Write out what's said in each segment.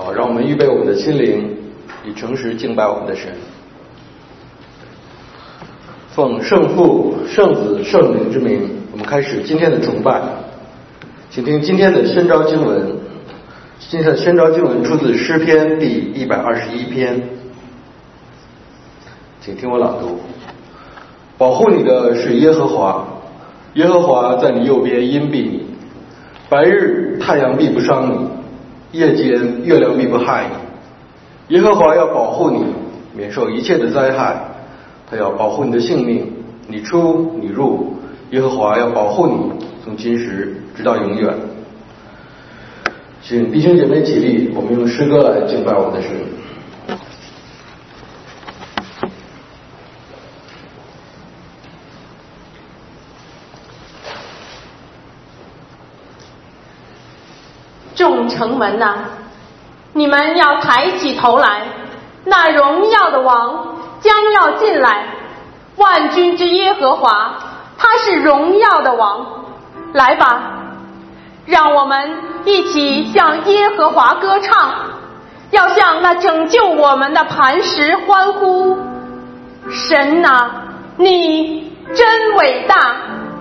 好，让我们预备我们的心灵，以诚实敬拜我们的神。奉圣父、圣子、圣灵之名，我们开始今天的崇拜。请听今天的宣召经文。今天的宣召经文出自诗篇第121篇，请听我朗读。保护你的是耶和华，耶和华在你右边荫庇你，白日太阳必不伤你，夜间月亮必不害你。耶和华要保护你，免受一切的灾害，他要保护你的性命，你出你入，耶和华要保护你，从今时直到永远。请弟兄姐妹起立，我们用诗歌来敬拜我们的神。 众城门哪，你们要抬起头来，那荣耀的王将要进来，万军之耶和华，他是荣耀的王。来吧，让我们一起向耶和华歌唱，要向那拯救我们的磐石欢呼。神啊，你真伟大。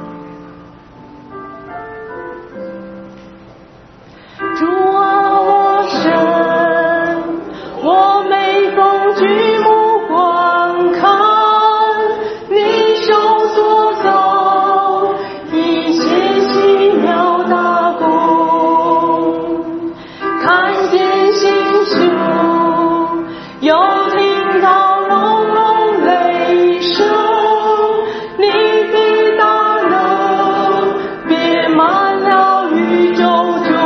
主啊，我神，我每逢举目观看你手所造一切奇妙大功，看见星宿，又听到隆隆雷声，你的大能遍满了宇宙中。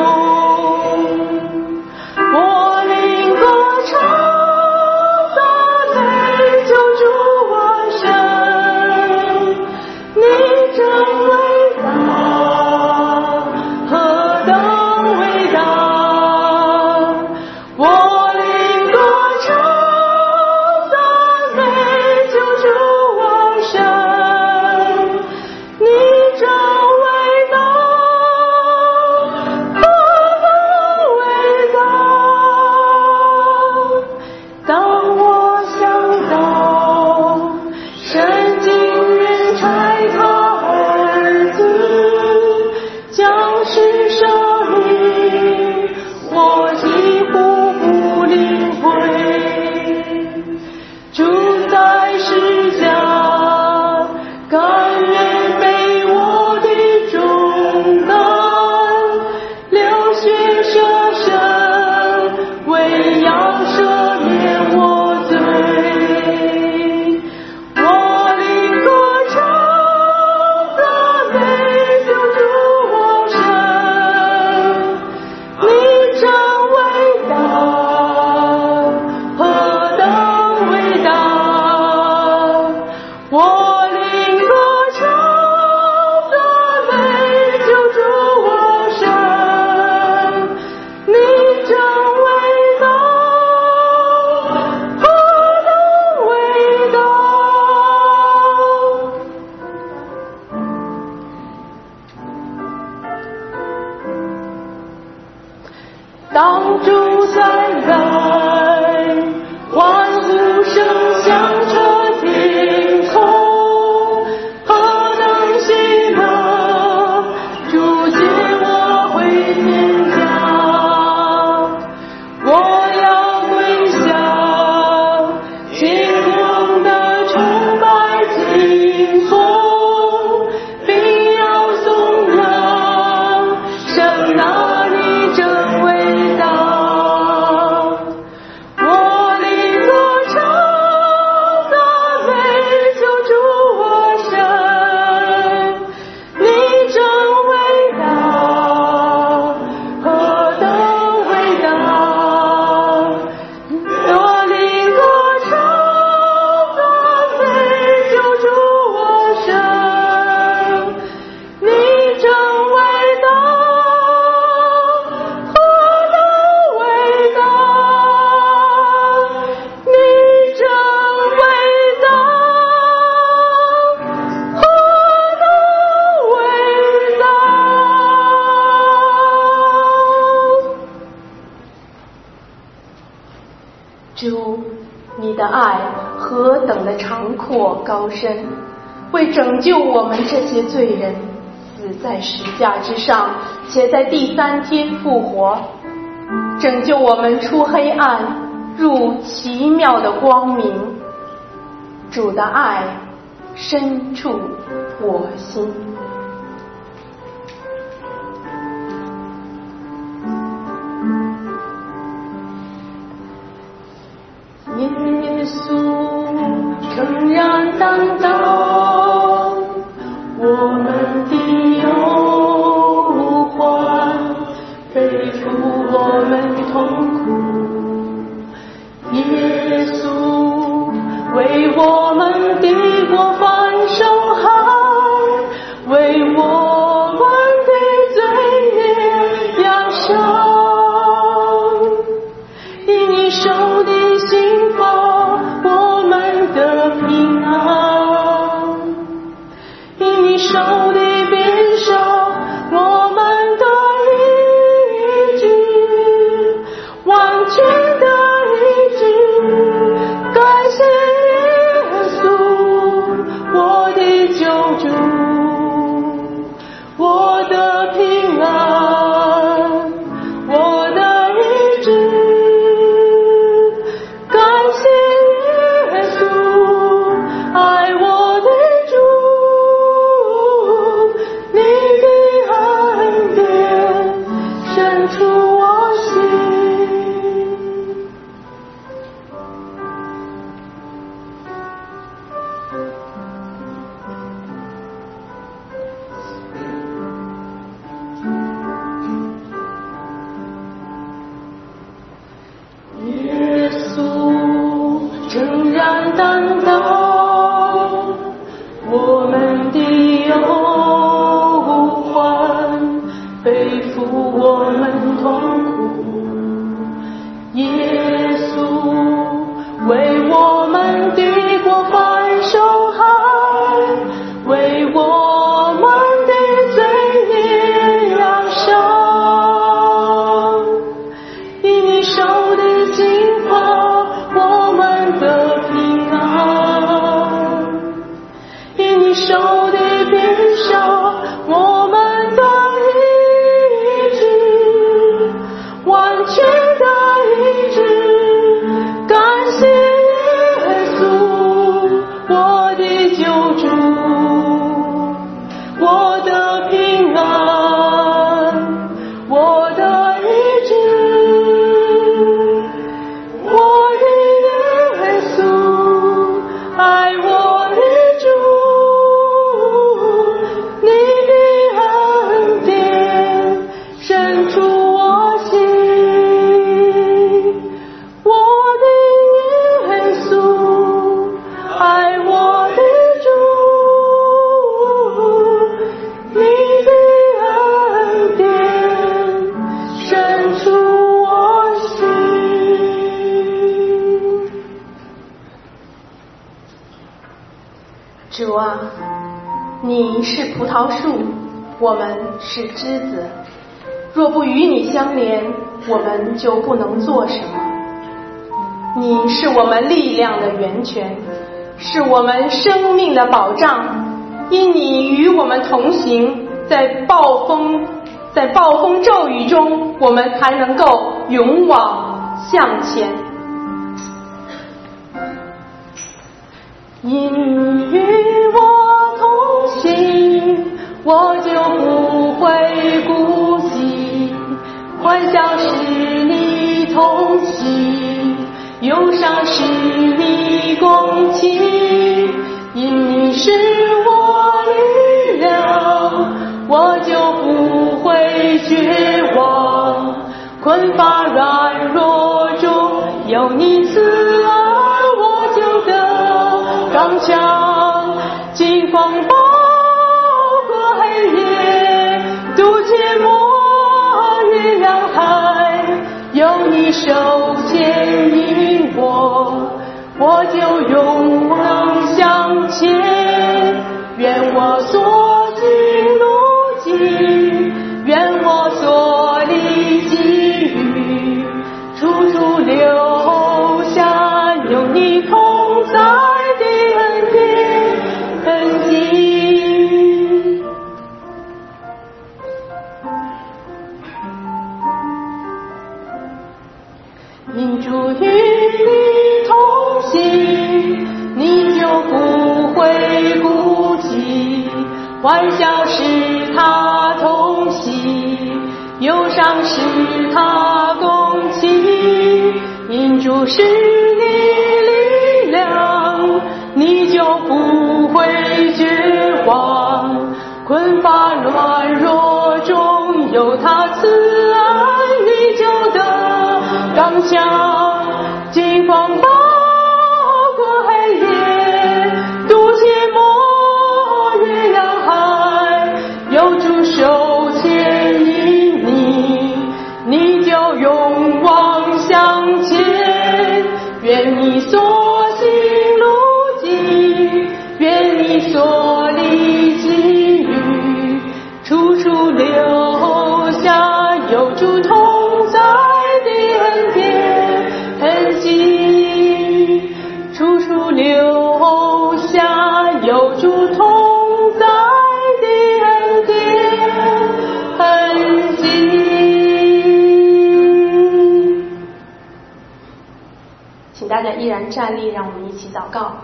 主，你的爱何等的长阔高深，为拯救我们这些罪人，死在十架之上，且在第3天复活，拯救我们出黑暗，入奇妙的光明。主的爱深处我心。耶稣诚然担当我们的忧患，背负我们痛苦。耶稣为我们的过犯受害，为我们的罪孽压伤，因你受的刑罚，我们得平安；因你受的鞭伤，我们得医治，完全的医治。感谢耶稣，我的救主，我的平安，我的医治。感谢耶稣，爱我的主，你的恩典深处我心。耶稣诚然担当我们的忧患，背负我们痛苦。耶稣为我们的过犯受害，为我们的罪孽压伤，因你受的刑罚，我们得平安；因你受的鞭伤，我们得医治，完全的医治。感谢耶稣，我的救主，我的平安，我的医治。我的耶稣，爱我的主，你的恩典深处我心。我的耶稣，爱我的主，你的恩典深处我心。主啊，你是葡萄树，我们是枝子，若不与你相连，我们就不能做什么。你是我们力量的源泉，是我们生命的保障。因你与我们同行，在暴风骤雨中，我们才能够勇往向前。因与我同行，我就不会孤寂。欢笑是你同行，忧伤是你共情。因你是我力量，我就不会绝望。困乏软弱中有你慈爱，我就得刚强。经风暴过黑夜，渡阡陌越洋海，有你手牵引我就勇往向前。愿我所行路径，愿我所历际遇，处处留下因主与你同行，你就不会孤寂。欢笑是他同喜，忧伤是他共情。因主是你力量，你就不会绝望。困乏软弱中有他慈爱，你就得刚强。经风暴过黑夜，渡阡陌越洋海，有主手牵引你，你就勇往向前。愿你所行路径，愿你所历际遇，处处留下有主同在的恩典痕迹，处处留下有主同在的恩典痕迹。请大家依然站立，让我们一起祷告。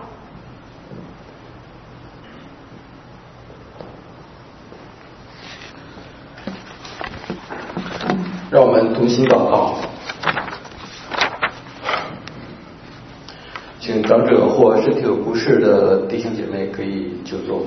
让我们同心祷告。请长者或身体有不适的弟兄姐妹可以就坐。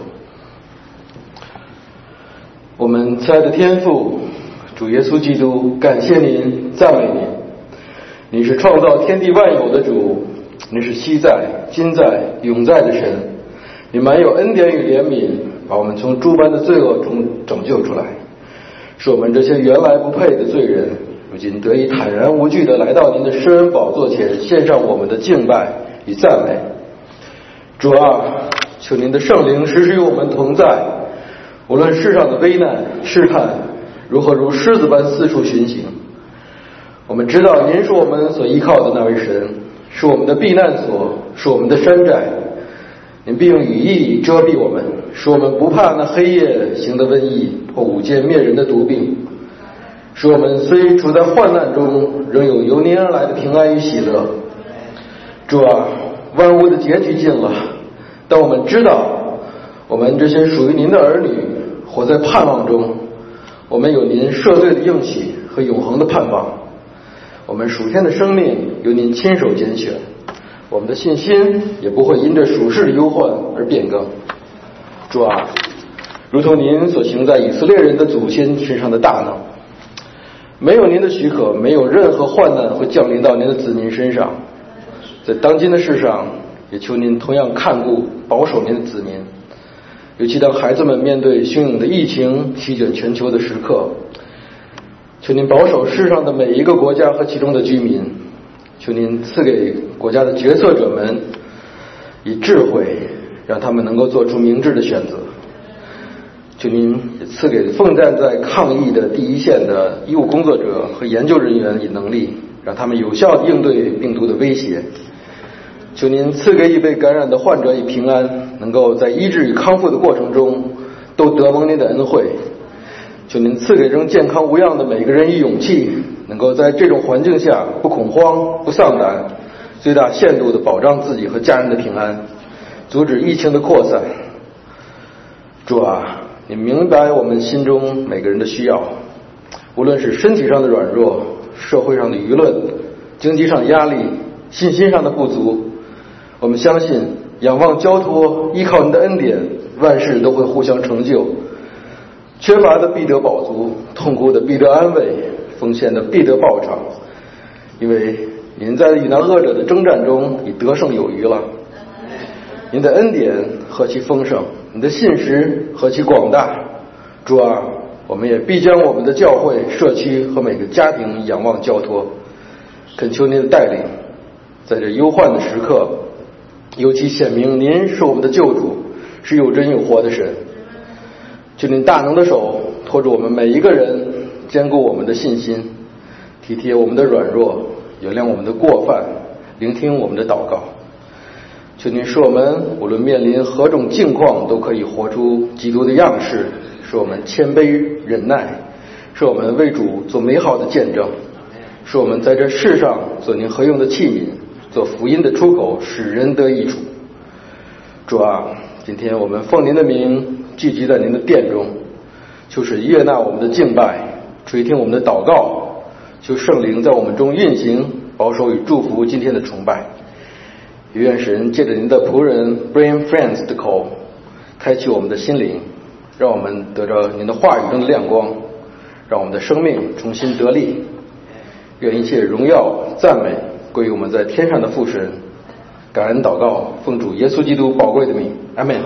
我们亲爱的天父，主耶稣基督，感谢您，赞美您。你是创造天地万有的主，你是昔在、今在、永在的神。你满有恩典与怜悯，把我们从诸般的罪恶中拯救出来，使我们这些原来不配的罪人，如今得以坦然无惧地来到您的施恩宝座前，献上我们的敬拜与赞美。主啊，求您的圣灵时时与我们同在，无论世上的危难试探如何如狮子般四处巡行，我们知道您是我们所依靠的那位神，是我们的避难所，是我们的山寨。您必用羽翼遮蔽我们，使我们不怕那黑夜行的瘟疫或午间灭人的毒病，使我们虽处在患难中，仍有由您而来的平安与喜乐。主啊，万物的结局近了，但我们知道，我们这些属于您的儿女，活在盼望中。我们有您赦罪的应许和永恒的盼望，我们属天的生命由您亲手拣选，我们的信心也不会因着属世的忧患而变更。主啊，如同您所行在以色列人的祖先身上的大能，没有您的许可，没有任何患难会降临到您的子民身上。在当今的世上，也求您同样看顾保守您的子民，尤其当孩子们面对汹涌的疫情席卷全球的时刻，求您保守世上的每一个国家和其中的居民，求您赐给国家的决策者们以智慧，让他们能够做出明智的选择。求您也赐给奋战在抗疫的第一线的医务工作者和研究人员以能力，让他们有效地应对病毒的威胁。求您赐给已被感染的患者以平安，能够在医治与康复的过程中都得蒙您的恩惠。求您赐给仍健康无恙的每个人以勇气，能够在这种环境下不恐慌不丧胆，最大限度地保障自己和家人的平安，阻止疫情的扩散。主啊，你明白我们心中每个人的需要，无论是身体上的软弱，社会上的舆论，经济上的压力，信心上的不足，我们相信仰望交托，依靠您的恩典，万事都会互相成就。缺乏的必得饱足，痛苦的必得安慰，奉献的必得报偿，因为您在与那恶者的征战中已得胜有余了。您的恩典何其丰盛，你的信实何其广大。主啊，我们也必将我们的教会、社区和每个家庭仰望交托，恳求您的带领，在这忧患的时刻，尤其显明您是我们的救主，是有真有活的神。求您大能的手托住我们每一个人，坚固我们的信心，体贴我们的软弱，原谅我们的过犯，聆听我们的祷告。求您使我们无论面临何种境况，都可以活出基督的样式，使我们谦卑忍耐，使我们为主做美好的见证， 使我们在这世上做您合用的器皿，做福音的出口，使人得益处。主啊，今天我们奉您的名聚集在您的殿中，求是悦纳我们的敬拜，垂听我们的祷告，求圣灵在我们中运行，保守与祝福今天的崇拜。也愿神借着您的仆人 Brain Friends 的口，开启我们的心灵，让我们得着您的话语中的亮光，让我们的生命重新得力。愿一切荣耀赞美归于我们在天上的父神。感恩祷告，奉主耶稣基督宝贵的名，阿们。